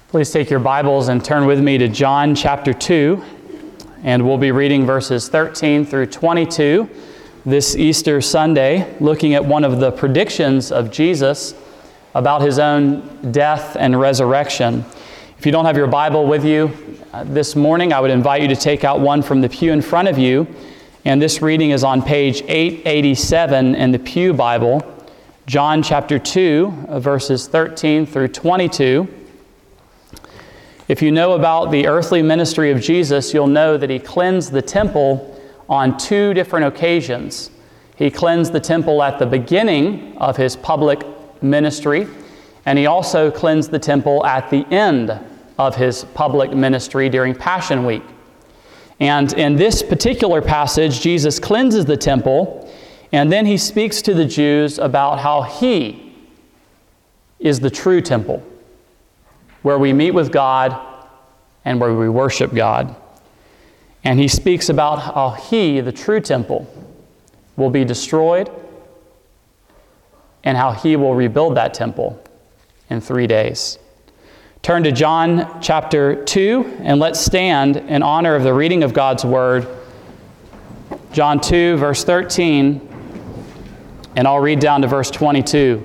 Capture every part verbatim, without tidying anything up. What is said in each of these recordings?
Please take your Bibles and turn with me to John chapter two, and we'll be reading verses thirteen through twenty-two this Easter Sunday, looking at one of the predictions of Jesus about his own death and resurrection. If you don't have your Bible with you uh, this morning, I would invite you to take out one from the pew in front of you, and this reading is on page eight eighty-seven in the Pew Bible, John chapter two, uh, verses thirteen through twenty-two. If you know about the earthly ministry of Jesus, you'll know that he cleansed the temple on two different occasions. He cleansed the temple at the beginning of his public ministry, and he also cleansed the temple at the end of his public ministry during Passion Week. And in this particular passage, Jesus cleanses the temple, and then he speaks to the Jews about how he is the true temple, where we meet with God and where we worship God. And he speaks about how he, the true temple, will be destroyed and how he will rebuild that temple in three days. Turn to John chapter two, and let's stand in honor of the reading of God's Word. John two, verse thirteen, and I'll read down to verse twenty-two.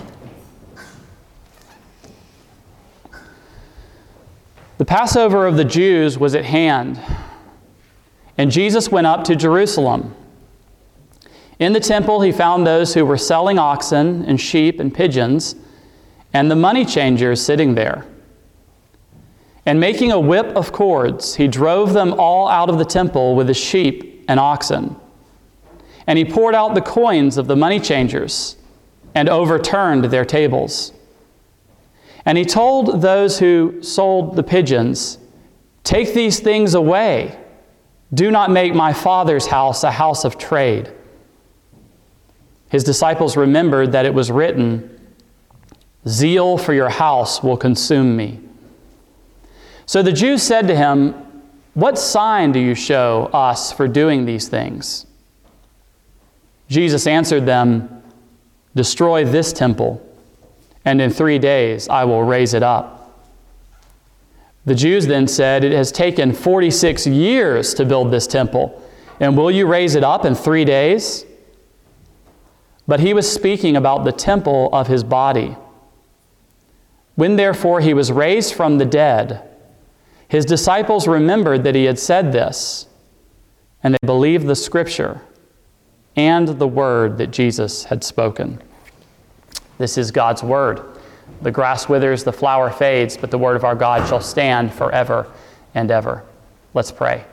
The Passover of the Jews was at hand, and Jesus went up to Jerusalem. In the temple he found those who were selling oxen and sheep and pigeons, and the money changers sitting there. And making a whip of cords, he drove them all out of the temple with the sheep and oxen. And he poured out the coins of the money changers and overturned their tables. And he told those who sold the pigeons, "Take these things away. Do not make my Father's house a house of trade." His disciples remembered that it was written, "Zeal for your house will consume me." So the Jews said to him, "What sign do you show us for doing these things?" Jesus answered them, "Destroy this temple, and in three days I will raise it up." The Jews then said, "It has taken forty-six years to build this temple, and will you raise it up in three days?" But he was speaking about the temple of his body. When therefore he was raised from the dead, his disciples remembered that he had said this, and they believed the Scripture and the word that Jesus had spoken. This is God's word. The grass withers, the flower fades, but the word of our God shall stand forever and ever. Let's pray.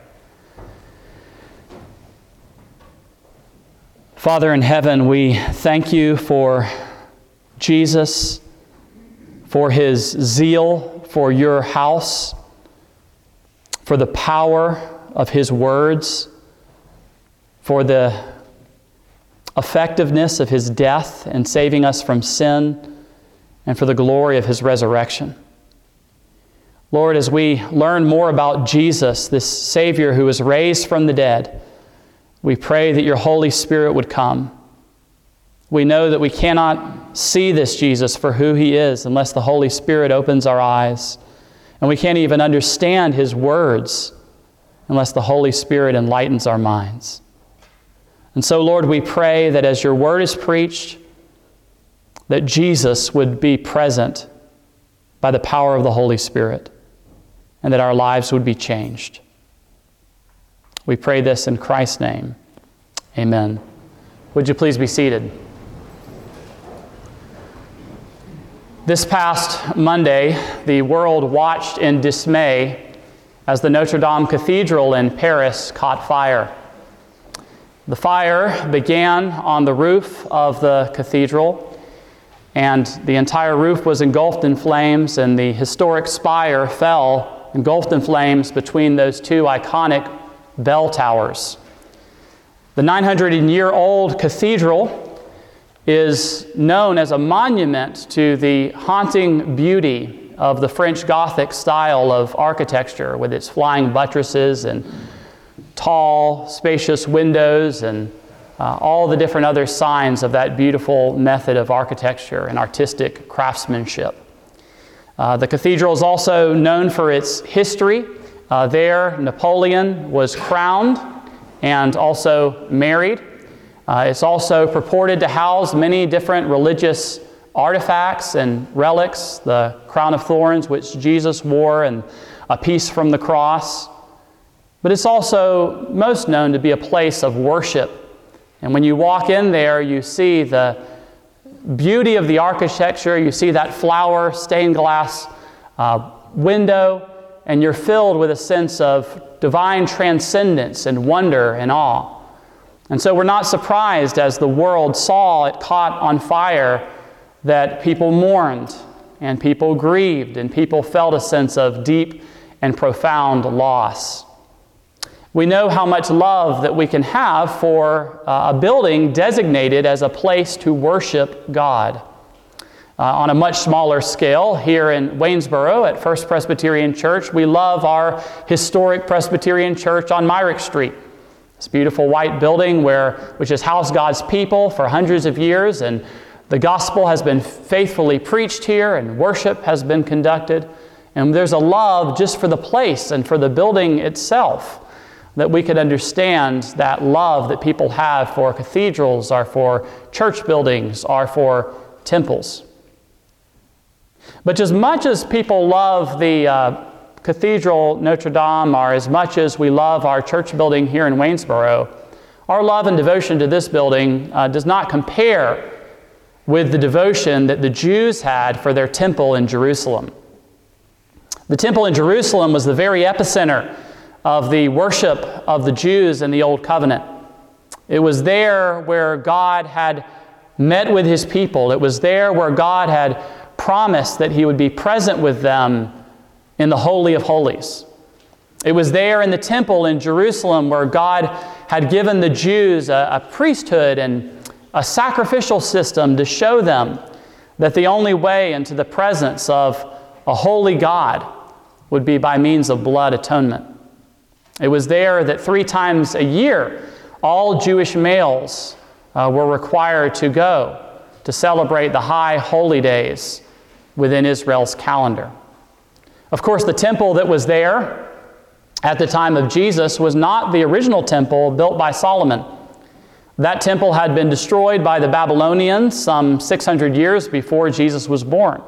Father in heaven, we thank you for Jesus, for his zeal for your house, for the power of his words, for the effectiveness of his death in saving us from sin, and for the glory of his resurrection. Lord, as we learn more about Jesus, this Savior who was raised from the dead, we pray that your Holy Spirit would come. We know that we cannot see this Jesus for who he is unless the Holy Spirit opens our eyes. And we can't even understand his words unless the Holy Spirit enlightens our minds. And so, Lord, we pray that as your word is preached, that Jesus would be present by the power of the Holy Spirit, and that our lives would be changed. We pray this in Christ's name. Amen. Would you please be seated? This past Monday, the world watched in dismay as the Notre Dame Cathedral in Paris caught fire. The fire began on the roof of the cathedral, and the entire roof was engulfed in flames, and the historic spire fell, engulfed in flames between those two iconic bell towers. The nine hundred year old cathedral is known as a monument to the haunting beauty of the French Gothic style of architecture, with its flying buttresses and tall, spacious windows and uh, all the different other signs of that beautiful method of architecture and artistic craftsmanship. Uh, the cathedral is also known for its history. Uh, there, Napoleon was crowned and also married. Uh, it's also purported to house many different religious artifacts and relics, the crown of thorns which Jesus wore and a piece from the cross. But it's also most known to be a place of worship. And when you walk in there, you see the beauty of the architecture, you see that flower stained glass uh, window, and you're filled with a sense of divine transcendence and wonder and awe. And so we're not surprised as the world saw it caught on fire that people mourned and people grieved and people felt a sense of deep and profound loss. We know how much love that we can have for uh, a building designated as a place to worship God. Uh, on a much smaller scale, here in Waynesboro at First Presbyterian Church, we love our historic Presbyterian Church on Myrick Street. This beautiful white building where, which has housed God's people for hundreds of years, and the gospel has been faithfully preached here, and worship has been conducted. And there's a love just for the place and for the building itself, that we could understand that love that people have for cathedrals, or for church buildings, or for temples. But as much as people love the uh, Cathedral Notre Dame, or as much as we love our church building here in Waynesboro, our love and devotion to this building uh, does not compare with the devotion that the Jews had for their temple in Jerusalem. The temple in Jerusalem was the very epicenter of the worship of the Jews in the Old Covenant. It was there where God had met with His people. It was there where God had promised that He would be present with them in the Holy of Holies. It was there in the temple in Jerusalem where God had given the Jews a, a priesthood and a sacrificial system to show them that the only way into the presence of a holy God would be by means of blood atonement. It was there that three times a year, all Jewish males uh, were required to go to celebrate the high holy days within Israel's calendar. Of course, the temple that was there at the time of Jesus was not the original temple built by Solomon. That temple had been destroyed by the Babylonians some six hundred years before Jesus was born.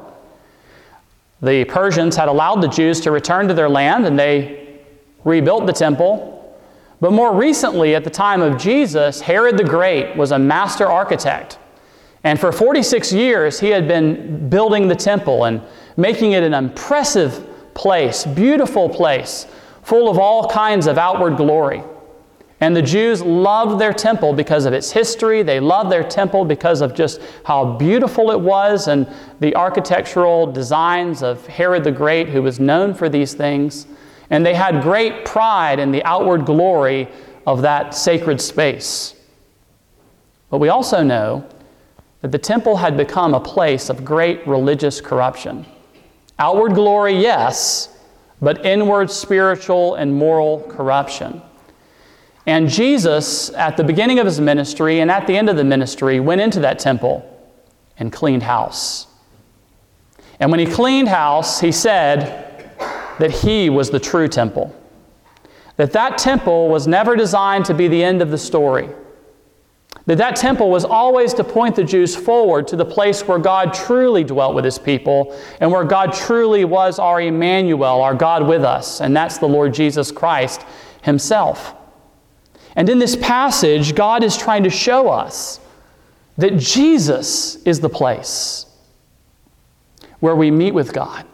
The Persians had allowed the Jews to return to their land, and they rebuilt the temple. But more recently, at the time of Jesus, Herod the Great was a master architect. And for forty-six years, he had been building the temple and making it an impressive place, beautiful place, full of all kinds of outward glory. And the Jews loved their temple because of its history. They loved their temple because of just how beautiful it was and the architectural designs of Herod the Great, who was known for these things. And they had great pride in the outward glory of that sacred space. But we also know that the temple had become a place of great religious corruption. Outward glory, yes, but inward spiritual and moral corruption. And Jesus, at the beginning of His ministry and at the end of the ministry, went into that temple and cleaned house. And when He cleaned house, He said that He was the true temple. That that temple was never designed to be the end of the story. That that temple was always to point the Jews forward to the place where God truly dwelt with His people and where God truly was our Emmanuel, our God with us, and that's the Lord Jesus Christ Himself. And in this passage, God is trying to show us that Jesus is the place where we meet with God.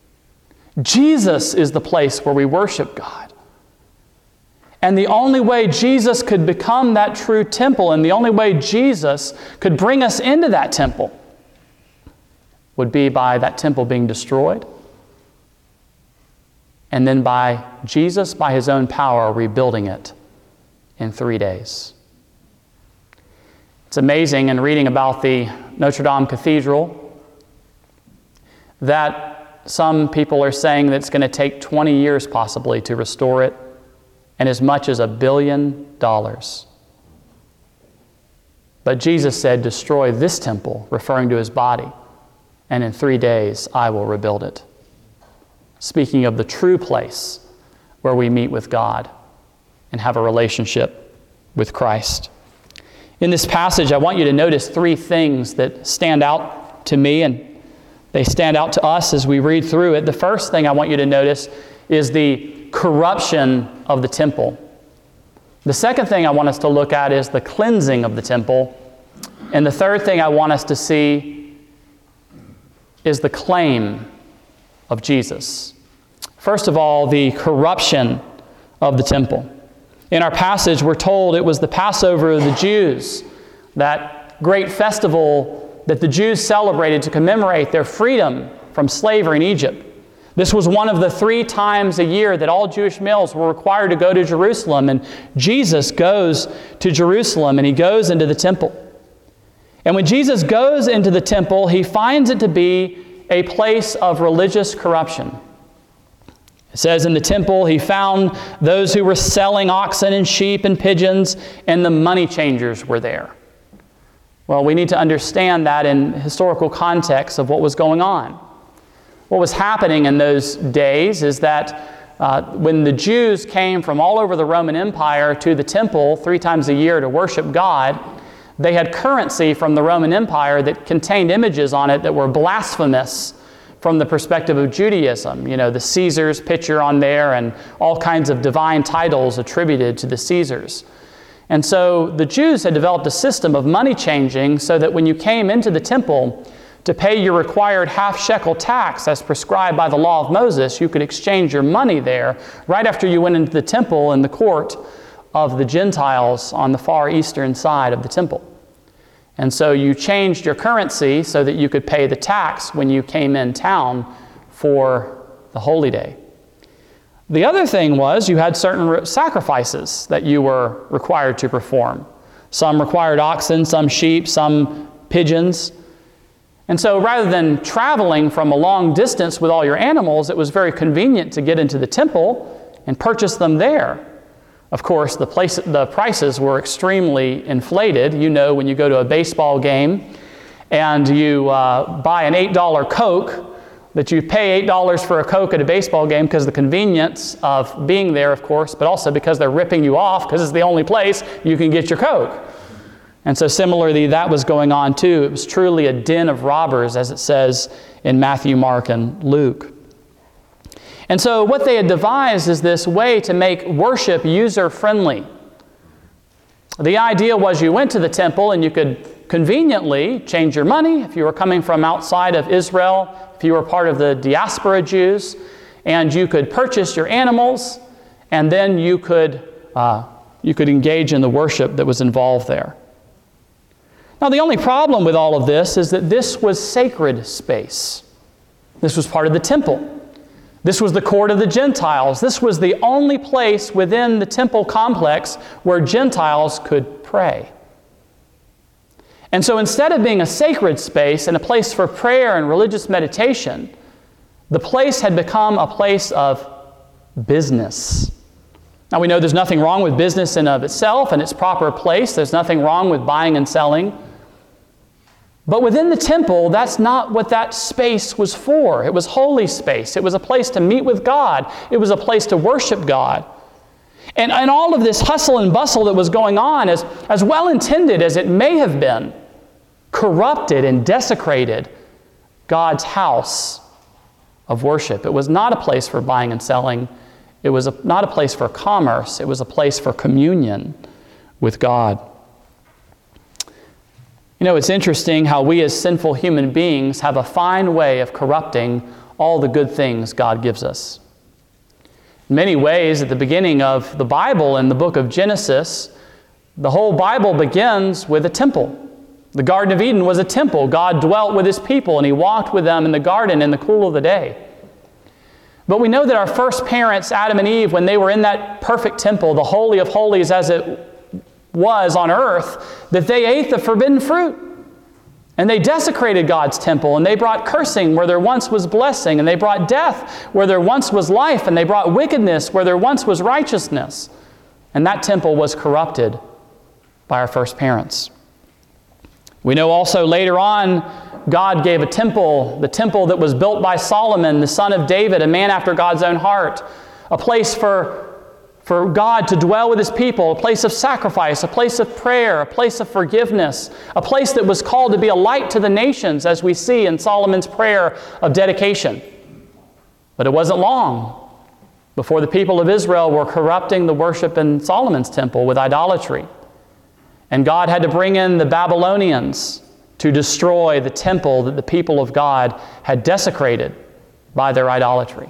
Jesus is the place where we worship God. And the only way Jesus could become that true temple, and the only way Jesus could bring us into that temple, would be by that temple being destroyed, and then by Jesus, by His own power, rebuilding it in three days. It's amazing in reading about the Notre Dame Cathedral that some people are saying that it's going to take twenty years possibly to restore it, and as much as a billion dollars. But Jesus said, destroy this temple, referring to His body, and in three days I will rebuild it. Speaking of the true place where we meet with God and have a relationship with Christ. In this passage, I want you to notice three things that stand out to me, and they stand out to us as we read through it. The first thing I want you to notice is the corruption of the temple. The second thing I want us to look at is the cleansing of the temple. And the third thing I want us to see is the claim of Jesus. First of all, the corruption of the temple. In our passage, we're told it was the Passover of the Jews, that great festival that the Jews celebrated to commemorate their freedom from slavery in Egypt. This was one of the three times a year that all Jewish males were required to go to Jerusalem, and Jesus goes to Jerusalem and he goes into the temple. And when Jesus goes into the temple, he finds it to be a place of religious corruption. It says in the temple, he found those who were selling oxen and sheep and pigeons, and the money changers were there. Well, we need to understand that in historical context of what was going on. What was happening in those days is that uh, when the Jews came from all over the Roman Empire to the temple three times a year to worship God, they had currency from the Roman Empire that contained images on it that were blasphemous from the perspective of Judaism. You know, the Caesar's picture on there and all kinds of divine titles attributed to the Caesars. And so the Jews had developed a system of money changing so that when you came into the temple to pay your required half shekel tax as prescribed by the law of Moses, you could exchange your money there right after you went into the temple in the court of the Gentiles on the far eastern side of the temple. And so you changed your currency so that you could pay the tax when you came in town for the holy day. The other thing was you had certain sacrifices that you were required to perform. Some required oxen, some sheep, some pigeons. And so rather than traveling from a long distance with all your animals, it was very convenient to get into the temple and purchase them there. Of course, the, place, the prices were extremely inflated. You know, when you go to a baseball game and you uh, buy an eight dollar Coke, that you pay eight dollars for a Coke at a baseball game because of the convenience of being there, of course, but also because they're ripping you off because it's the only place you can get your Coke. And so similarly, that was going on too. It was truly a den of robbers, as it says in Matthew, Mark, and Luke. And so what they had devised is this way to make worship user-friendly. The idea was you went to the temple and you could conveniently change your money if you were coming from outside of Israel, if you were part of the diaspora Jews, and you could purchase your animals, and then you could, uh, you could engage in the worship that was involved there. Now, the only problem with all of this is that this was sacred space. This was part of the temple. This was the court of the Gentiles. This was the only place within the temple complex where Gentiles could pray. And so instead of being a sacred space and a place for prayer and religious meditation, the place had become a place of business. Now we know there's nothing wrong with business in of itself and its proper place. There's nothing wrong with buying and selling. But within the temple, that's not what that space was for. It was holy space. It was a place to meet with God. It was a place to worship God. And, and all of this hustle and bustle that was going on, as, as well-intended as it may have been, corrupted and desecrated God's house of worship. It was not a place for buying and selling. It was a, not a place for commerce. It was a place for communion with God. You know, it's interesting how we as sinful human beings have a fine way of corrupting all the good things God gives us. In many ways, at the beginning of the Bible, in the book of Genesis, the whole Bible begins with a temple. The Garden of Eden was a temple. God dwelt with His people, and He walked with them in the garden in the cool of the day. But we know that our first parents, Adam and Eve, when they were in that perfect temple, the Holy of Holies as it was on earth, that they ate the forbidden fruit. And they desecrated God's temple, and they brought cursing where there once was blessing, and they brought death where there once was life, and they brought wickedness where there once was righteousness. And that temple was corrupted by our first parents. We know also later on God gave a temple, the temple that was built by Solomon, the son of David, a man after God's own heart, a place for, for God to dwell with his people, a place of sacrifice, a place of prayer, a place of forgiveness, a place that was called to be a light to the nations, as we see in Solomon's prayer of dedication. But it wasn't long before the people of Israel were corrupting the worship in Solomon's temple with idolatry. And God had to bring in the Babylonians to destroy the temple that the people of God had desecrated by their idolatry.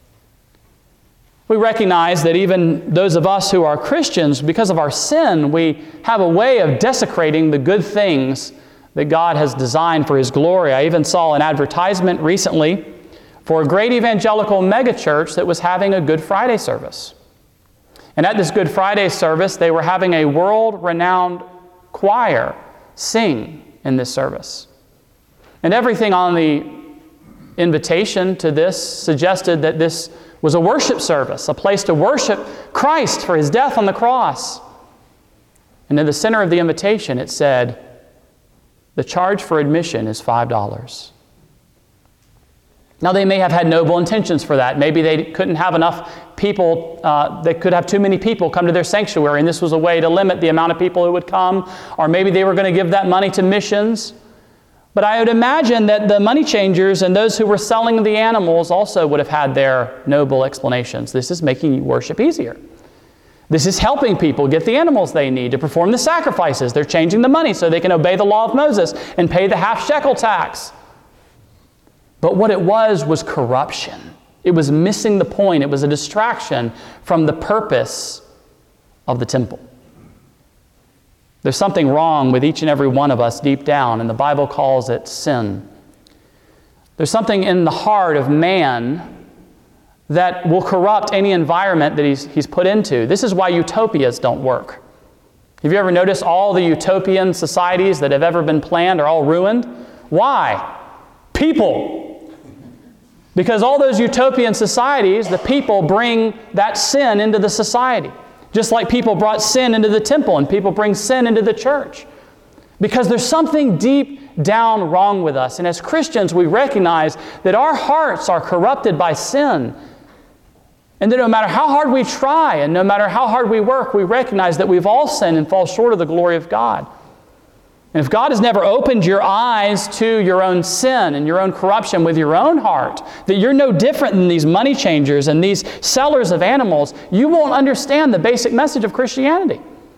We recognize that even those of us who are Christians, because of our sin, we have a way of desecrating the good things that God has designed for his glory. I even saw an advertisement recently for a great evangelical megachurch that was having a Good Friday service. And at this Good Friday service, they were having a world-renowned choir sing in this service. And everything on the invitation to this suggested that this was a worship service, a place to worship Christ for his death on the cross. And in the center of the invitation, it said, the charge for admission is five dollars. Now, they may have had noble intentions for that. Maybe they couldn't have enough people, uh, they could have too many people come to their sanctuary, and this was a way to limit the amount of people who would come. Or maybe they were going to give that money to missions. But I would imagine that the money changers and those who were selling the animals also would have had their noble explanations. This is making worship easier. This is helping people get the animals they need to perform the sacrifices. They're changing the money so they can obey the law of Moses and pay the half shekel tax. But what it was was corruption. It was missing the point. It was a distraction from the purpose of the temple. There's something wrong with each and every one of us deep down, and the Bible calls it sin. There's something in the heart of man that will corrupt any environment that he's, he's put into. This is why utopias don't work. Have you ever noticed all the utopian societies that have ever been planned are all ruined? Why? People. Because all those utopian societies, the people bring that sin into the society. Just like people brought sin into the temple and people bring sin into the church. Because there's something deep down wrong with us. And as Christians, we recognize that our hearts are corrupted by sin. And that no matter how hard we try and no matter how hard we work, we recognize that we've all sinned and fall short of the glory of God. And if God has never opened your eyes to your own sin and your own corruption with your own heart, that you're no different than these money changers and these sellers of animals, you won't understand the basic message of Christianity.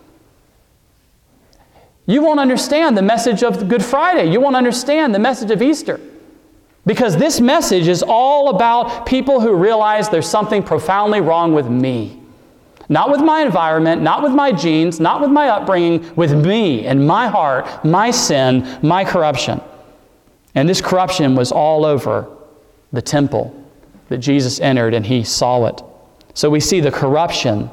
You won't understand the message of Good Friday. You won't understand the message of Easter. Because this message is all about people who realize there's something profoundly wrong with me. Not with my environment, not with my genes, not with my upbringing, with me and my heart, my sin, my corruption. And this corruption was all over the temple that Jesus entered, and he saw it. So we see the corruption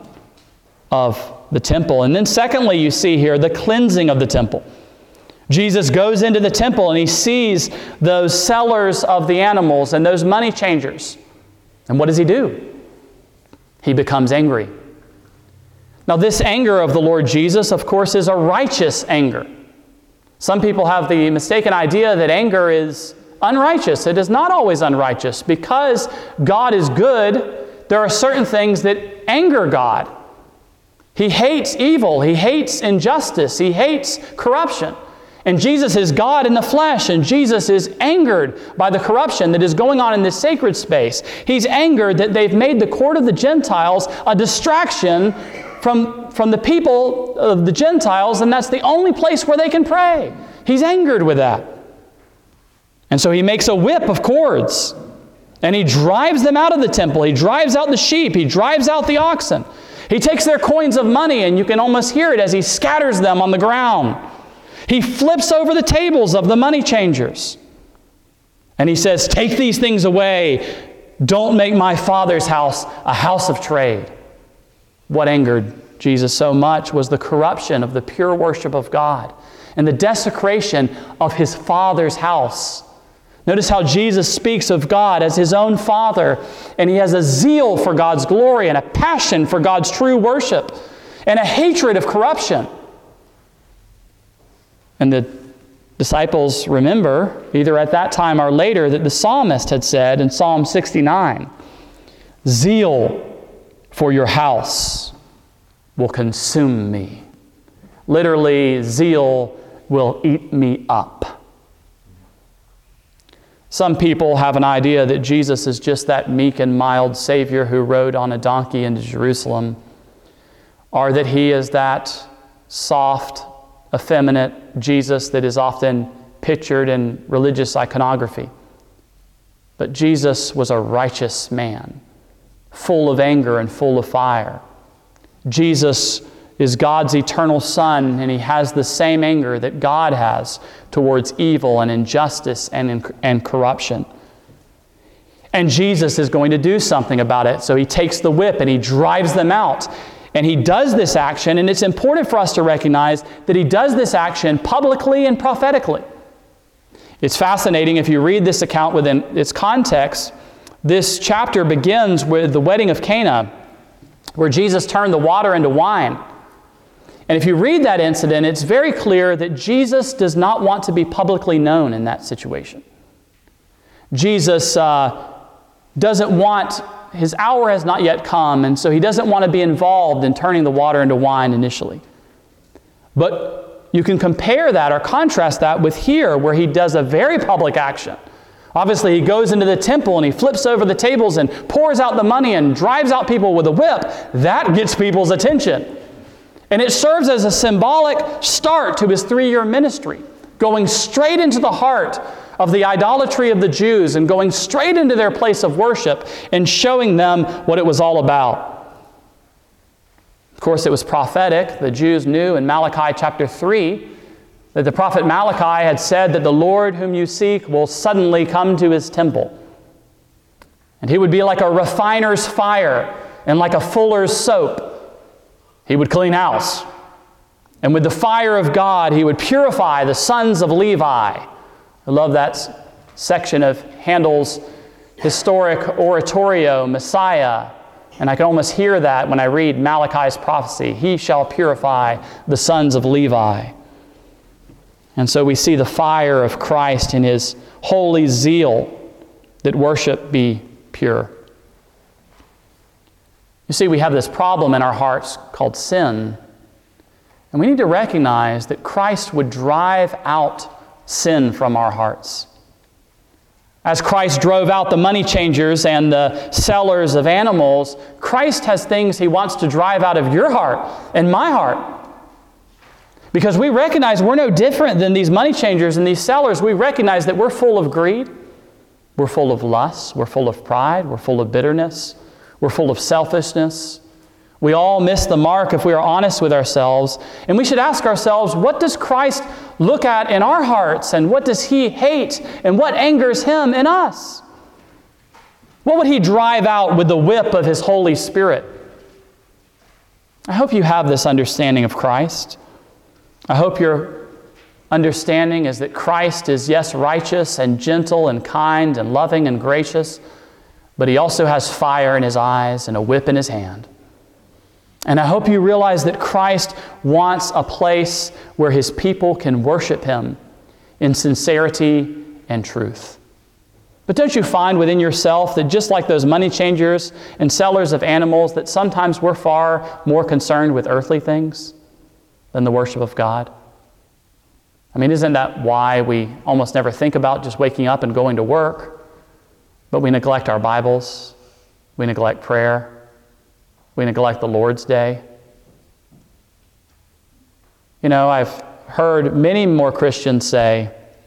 of the temple. And then secondly, you see here the cleansing of the temple. Jesus goes into the temple and he sees those sellers of the animals and those money changers. And what does he do? He becomes angry. Now, this anger of the Lord Jesus, of course, is a righteous anger. Some people have the mistaken idea that anger is unrighteous. It is not always unrighteous. Because God is good, there are certain things that anger God. He hates evil. He hates injustice. He hates corruption. And Jesus is God in the flesh, and Jesus is angered by the corruption that is going on in this sacred space. He's angered that they've made the court of the Gentiles a distraction from, from the people of the Gentiles, and that's the only place where they can pray. He's angered with that. And so he makes a whip of cords, and he drives them out of the temple. He drives out the sheep. He drives out the oxen. He takes their coins of money, and you can almost hear it as he scatters them on the ground. He flips over the tables of the money changers. And he says, "Take these things away. Don't make my Father's house a house of trade." What angered Jesus so much was the corruption of the pure worship of God and the desecration of his Father's house. Notice how Jesus speaks of God as his own Father, and he has a zeal for God's glory and a passion for God's true worship and a hatred of corruption. And the Disciples remember, either at that time or later, that the psalmist had said in Psalm sixty-nine, "Zeal for your house will consume me." Literally, zeal will eat me up. Some people have an idea that Jesus is just that meek and mild Savior who rode on a donkey into Jerusalem, or that he is that soft, effeminate Jesus that is often pictured in religious iconography. But Jesus was a righteous man, full of anger and full of fire. Jesus is God's eternal Son, and he has the same anger that God has towards evil and injustice and, and corruption. And Jesus is going to do something about it. So he takes the whip and he drives them out. And he does this action, and it's important for us to recognize that he does this action publicly and prophetically. It's fascinating if you read this account within its context. This chapter begins with the wedding of Cana, where Jesus turned the water into wine. And if you read that incident, it's very clear that Jesus does not want to be publicly known in that situation. Jesus uh, doesn't want, his hour has not yet come, and so he doesn't want to be involved in turning the water into wine initially. But you can compare that or contrast that with here, where he does a very public action. Obviously, he goes into the temple and he flips over the tables and pours out the money and drives out people with a whip. That gets people's attention. And it serves as a symbolic start to his three-year ministry, going straight into the heart of the idolatry of the Jews and going straight into their place of worship and showing them what it was all about. Of course, it was prophetic. The Jews knew in Malachi chapter three that the prophet Malachi had said that the Lord whom you seek will suddenly come to his temple. And he would be like a refiner's fire and like a fuller's soap. He would clean house. And with the fire of God, he would purify the sons of Levi. I love that section of Handel's historic oratorio, Messiah. And I can almost hear that when I read Malachi's prophecy. He shall purify the sons of Levi. And so we see the fire of Christ in his holy zeal that worship be pure. You see, we have this problem in our hearts called sin. And we need to recognize that Christ would drive out sin from our hearts. As Christ drove out the money changers and the sellers of animals, Christ has things he wants to drive out of your heart and my heart. Because we recognize we're no different than these money changers and these sellers. We recognize that we're full of greed. We're full of lust. We're full of pride. We're full of bitterness. We're full of selfishness. We all miss the mark if we are honest with ourselves. And we should ask ourselves, what does Christ look at in our hearts? And what does he hate? And what angers him in us? What would he drive out with the whip of his Holy Spirit? I hope you have this understanding of Christ. I hope your understanding is that Christ is, yes, righteous and gentle and kind and loving and gracious, but he also has fire in his eyes and a whip in his hand. And I hope you realize that Christ wants a place where his people can worship him in sincerity and truth. But don't you find within yourself that just like those money changers and sellers of animals, that sometimes we're far more concerned with earthly things than the worship of God? I mean, isn't that why we almost never think about just waking up and going to work? But we neglect our Bibles, we neglect prayer, we neglect the Lord's Day. You know, I've heard many more Christians say,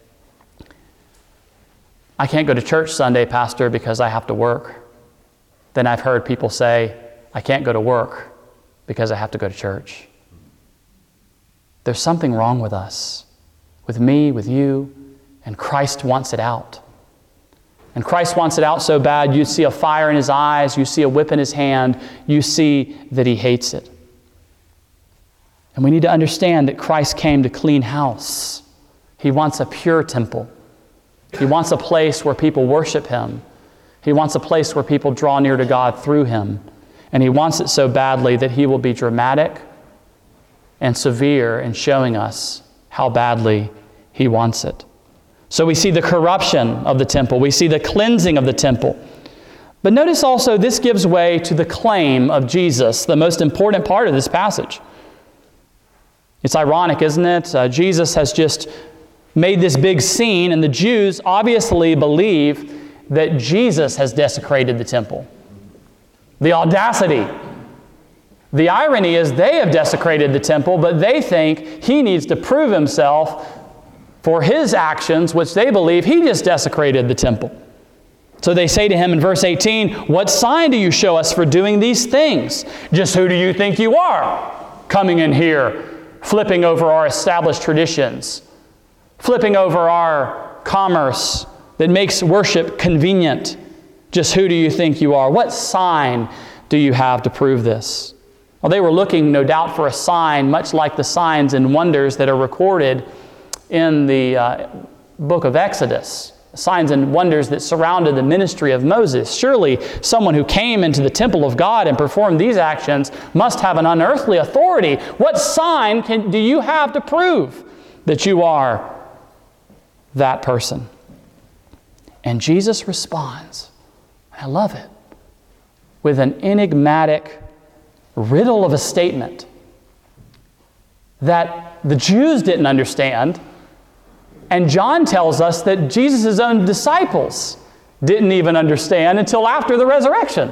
I can't go to church Sunday, Pastor, because I have to work. Then I've heard people say, I can't go to work because I have to go to church. There's something wrong with us, with me, with you, and Christ wants it out. And Christ wants it out so bad, you see a fire in his eyes, you see a whip in his hand, you see that he hates it. And we need to understand that Christ came to clean house. He wants a pure temple. He wants a place where people worship him. He wants a place where people draw near to God through him. And he wants it so badly that he will be dramatic and severe in showing us how badly he wants it. So we see the corruption of the temple. We see the cleansing of the temple. But notice also this gives way to the claim of Jesus, the most important part of this passage. It's ironic, isn't it? Uh, Jesus has just made this big scene, and the Jews obviously believe that Jesus has desecrated the temple. The audacity. The irony is they have desecrated the temple, but they think he needs to prove himself for his actions, which they believe he just desecrated the temple. So they say to him in verse eighteen, "What sign do you show us for doing these things? Just who do you think you are, coming in here, flipping over our established traditions, flipping over our commerce that makes worship convenient? Just who do you think you are? What sign do you have to prove this?" Well, they were looking, no doubt, for a sign, much like the signs and wonders that are recorded in the uh, book of Exodus. Signs and wonders that surrounded the ministry of Moses. Surely someone who came into the temple of God and performed these actions must have an unearthly authority. What sign can, do you have to prove that you are that person? And Jesus responds, I love it, with an enigmatic riddle of a statement that the Jews didn't understand. And John tells us that Jesus' own disciples didn't even understand until after the resurrection.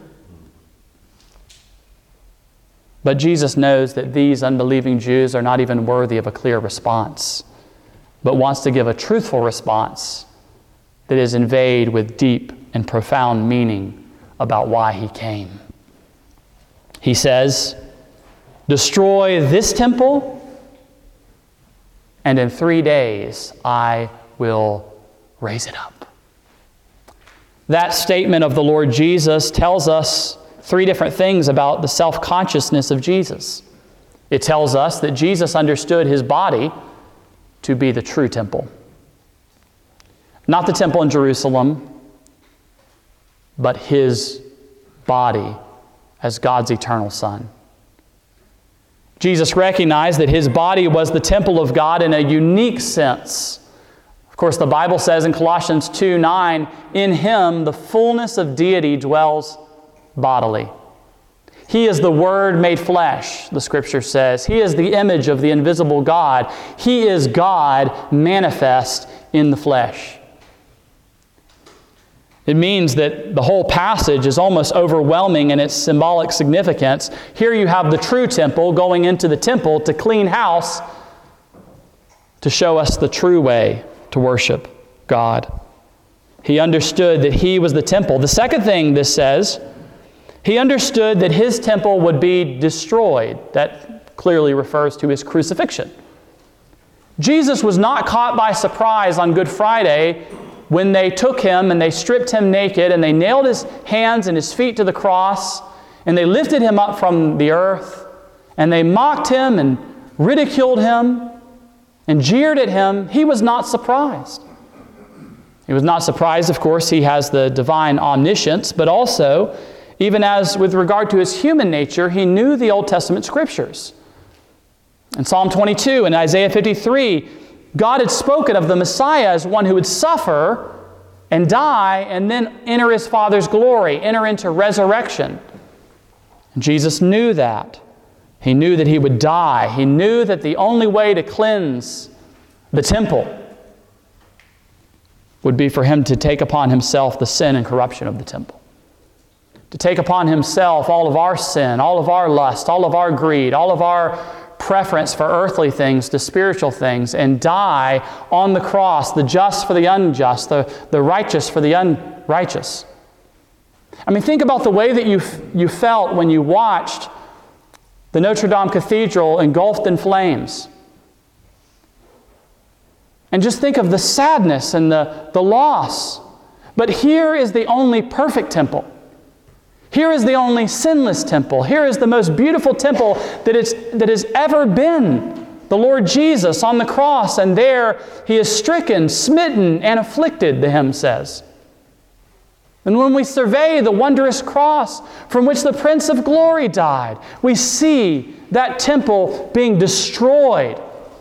But Jesus knows that these unbelieving Jews are not even worthy of a clear response, but wants to give a truthful response that is inveigled with deep and profound meaning about why he came. He says, "Destroy this temple, and in three days I will raise it up." That statement of the Lord Jesus tells us three different things about the self-consciousness of Jesus. It tells us that Jesus understood his body to be the true temple. Not the temple in Jerusalem, but his body as God's eternal Son. Jesus recognized that his body was the temple of God in a unique sense. Of course, the Bible says in Colossians two nine, "In him the fullness of deity dwells bodily." He is the Word made flesh, the Scripture says. He is the image of the invisible God. He is God manifest in the flesh. It means that the whole passage is almost overwhelming in its symbolic significance. Here you have the true temple going into the temple to clean house to show us the true way to worship God. He understood that he was the temple. The second thing this says, he understood that his temple would be destroyed. That clearly refers to his crucifixion. Jesus was not caught by surprise on Good Friday when they took him and they stripped him naked and they nailed his hands and his feet to the cross and they lifted him up from the earth and they mocked him and ridiculed him and jeered at him. He was not surprised. He was not surprised, of course, he has the divine omniscience, but also, even as with regard to his human nature, he knew the Old Testament Scriptures. In Psalm twenty-two and Isaiah fifty-three, God had spoken of the Messiah as one who would suffer and die and then enter his Father's glory, enter into resurrection. And Jesus knew that. He knew that he would die. He knew that the only way to cleanse the temple would be for him to take upon himself the sin and corruption of the temple. To take upon himself all of our sin, all of our lust, all of our greed, all of our preference for earthly things to spiritual things, and die on the cross, the just for the unjust, the, the righteous for the unrighteous. I mean, think about the way that you, you felt when you watched the Notre Dame Cathedral engulfed in flames. And just think of the sadness and the, the loss. But here is the only perfect temple. Here is the only sinless temple. Here is the most beautiful temple that, it's, that has ever been. The Lord Jesus on the cross, and there he is stricken, smitten, and afflicted, the hymn says. And when we survey the wondrous cross from which the Prince of Glory died, we see that temple being destroyed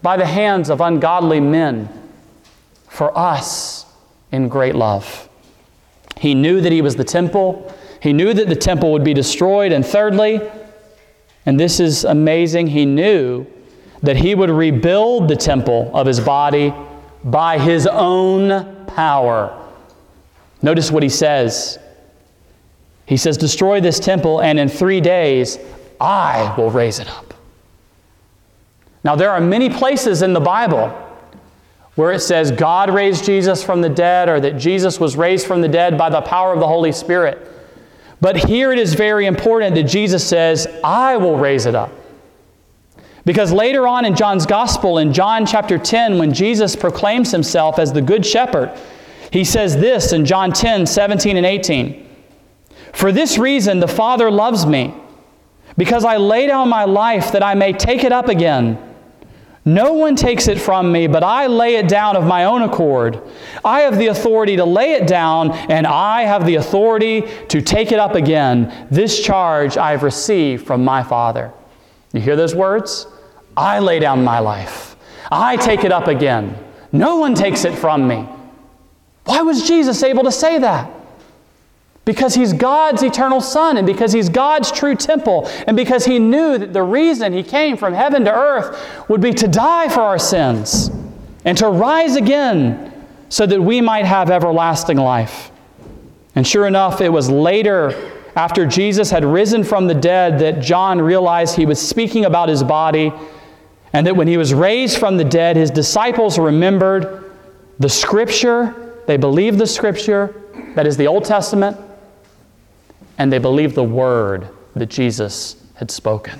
by the hands of ungodly men for us in great love. He knew that he was the temple. He knew that the temple would be destroyed. And thirdly, and this is amazing, he knew that he would rebuild the temple of his body by his own power. Notice what he says. He says, destroy this temple, and in three days I will raise it up. Now, there are many places in the Bible where it says God raised Jesus from the dead, or that Jesus was raised from the dead by the power of the Holy Spirit. But here it is very important that Jesus says, I will raise it up. Because later on in John's Gospel, in John chapter ten, when Jesus proclaims himself as the Good Shepherd, he says this in John ten, seventeen and eighteen. For this reason the Father loves me, because I lay down my life that I may take it up again. No one takes it from me, but I lay it down of my own accord. I have the authority to lay it down, and I have the authority to take it up again. This charge I have received from my Father. You hear those words? I lay down my life. I take it up again. No one takes it from me. Why was Jesus able to say that? Because he's God's eternal Son, and because he's God's true temple, and because he knew that the reason he came from heaven to earth would be to die for our sins and to rise again so that we might have everlasting life. And sure enough, it was later, after Jesus had risen from the dead, that John realized he was speaking about his body, and that when he was raised from the dead, his disciples remembered the Scripture. They believed the Scripture, that is the Old Testament, and they believed the word that Jesus had spoken.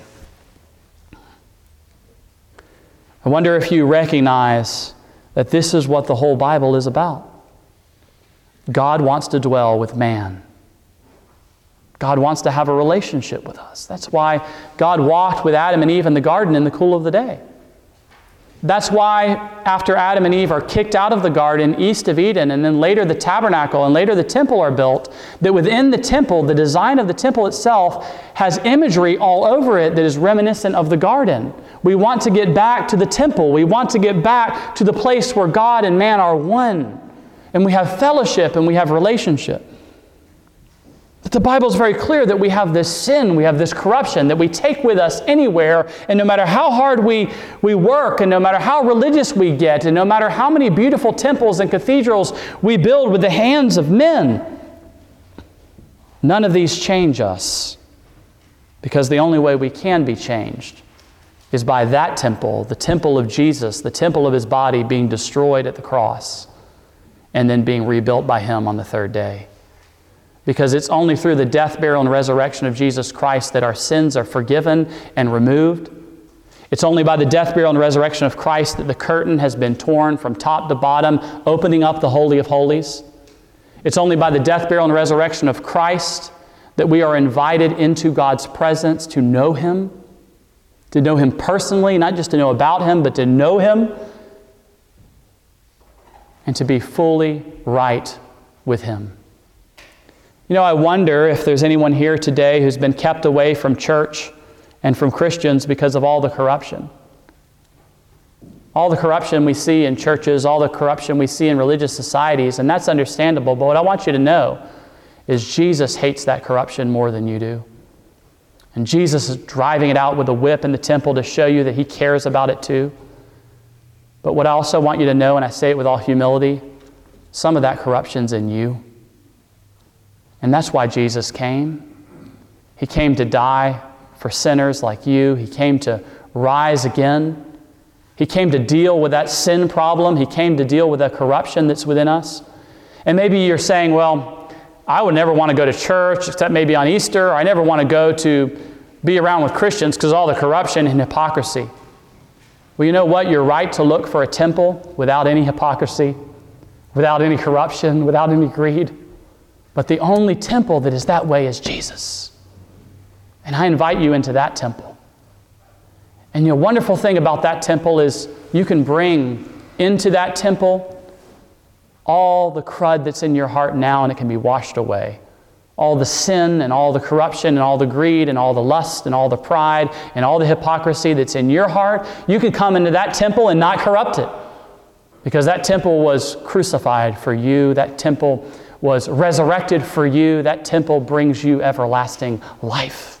I wonder if you recognize that this is what the whole Bible is about. God wants to dwell with man. God wants to have a relationship with us. That's why God walked with Adam and Eve in the garden in the cool of the day. That's why after Adam and Eve are kicked out of the garden east of Eden, and then later the tabernacle and later the temple are built, that within the temple, the design of the temple itself has imagery all over it that is reminiscent of the garden. We want to get back to the temple. We want to get back to the place where God and man are one. And we have fellowship and we have relationship. But the Bible is very clear that we have this sin, we have this corruption that we take with us anywhere, and no matter how hard we, we work, and no matter how religious we get, and no matter how many beautiful temples and cathedrals we build with the hands of men, none of these change us, because the only way we can be changed is by that temple, the temple of Jesus, the temple of his body being destroyed at the cross, and then being rebuilt by him on the third day. Because it's only through the death, burial, and resurrection of Jesus Christ that our sins are forgiven and removed. It's only by the death, burial, and resurrection of Christ that the curtain has been torn from top to bottom, opening up the Holy of Holies. It's only by the death, burial, and resurrection of Christ that we are invited into God's presence to know him, to know him personally, not just to know about him, but to know him, and to be fully right with him. You know, I wonder if there's anyone here today who's been kept away from church and from Christians because of all the corruption. All the corruption we see in churches, all the corruption we see in religious societies, and that's understandable, but what I want you to know is Jesus hates that corruption more than you do. And Jesus is driving it out with a whip in the temple to show you that he cares about it too. But what I also want you to know, and I say it with all humility, some of that corruption's in you. And that's why Jesus came. He came to die for sinners like you. He came to rise again. He came to deal with that sin problem. He came to deal with the corruption that's within us. And maybe you're saying, well, I would never want to go to church except maybe on Easter. Or I never want to go to be around with Christians because of all the corruption and hypocrisy. Well, you know what? You're right to look for a temple without any hypocrisy, without any corruption, without any greed. But the only temple that is that way is Jesus. And I invite you into that temple. And the wonderful thing about that temple is you can bring into that temple all the crud that's in your heart now, and it can be washed away all the sin and all the corruption and all the greed and all the lust and all the pride and all the hypocrisy that's in your heart, you can come into that temple and not corrupt it. Because that temple was crucified for you. That temple was resurrected for you. That temple brings you everlasting life.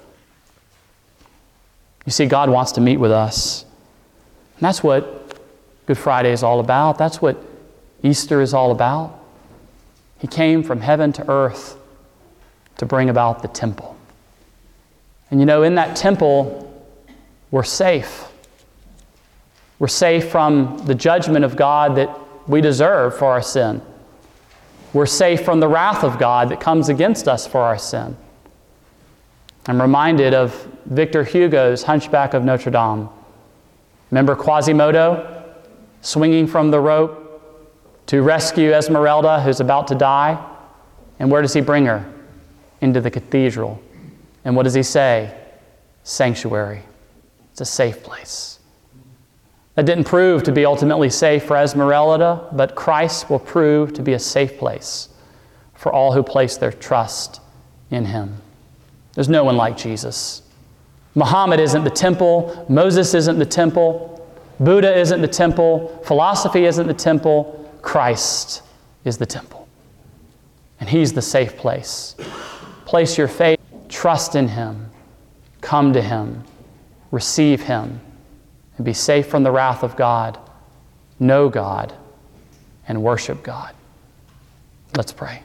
You see, God wants to meet with us. And that's what Good Friday is all about. That's what Easter is all about. He came from heaven to earth to bring about the temple. And you know, in that temple, we're safe. We're safe from the judgment of God that we deserve for our sin. We're safe from the wrath of God that comes against us for our sin. I'm reminded of Victor Hugo's Hunchback of Notre Dame. Remember Quasimodo swinging from the rope to rescue Esmeralda, who's about to die? And where does he bring her? Into the cathedral. And what does he say? Sanctuary. It's a safe place. That didn't prove to be ultimately safe for Esmeralda, but Christ will prove to be a safe place for all who place their trust in Him. There's no one like Jesus. Muhammad isn't the temple. Moses isn't the temple. Buddha isn't the temple. Philosophy isn't the temple. Christ is the temple. And He's the safe place. Place your faith, trust in Him, come to Him, receive Him, and be safe from the wrath of God, know God, and worship God. Let's pray.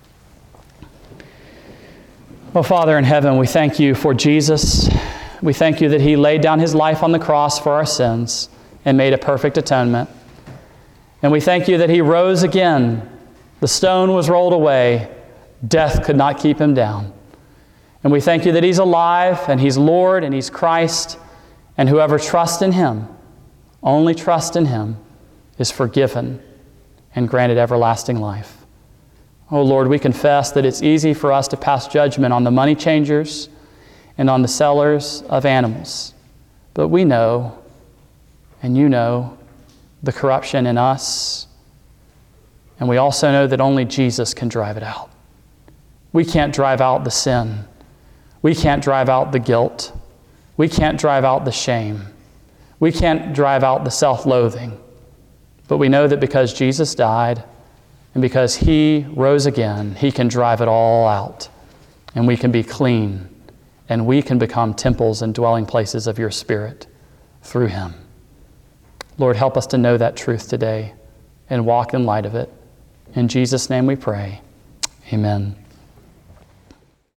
Oh, Father in heaven, we thank You for Jesus. We thank You that He laid down His life on the cross for our sins and made a perfect atonement. And we thank You that He rose again. The stone was rolled away. Death could not keep Him down. And we thank You that He's alive and He's Lord and He's Christ. And whoever trusts in Him, only trust in Him, is forgiven and granted everlasting life. Oh Lord, we confess that it's easy for us to pass judgment on the money changers and on the sellers of animals. But we know, and You know, the corruption in us. And we also know that only Jesus can drive it out. We can't drive out the sin. We can't drive out the guilt. We can't drive out the shame. We can't drive out the self-loathing. But we know that because Jesus died and because He rose again, He can drive it all out. And we can be clean. And we can become temples and dwelling places of Your Spirit through Him. Lord, help us to know that truth today and walk in light of it. In Jesus' name we pray. Amen.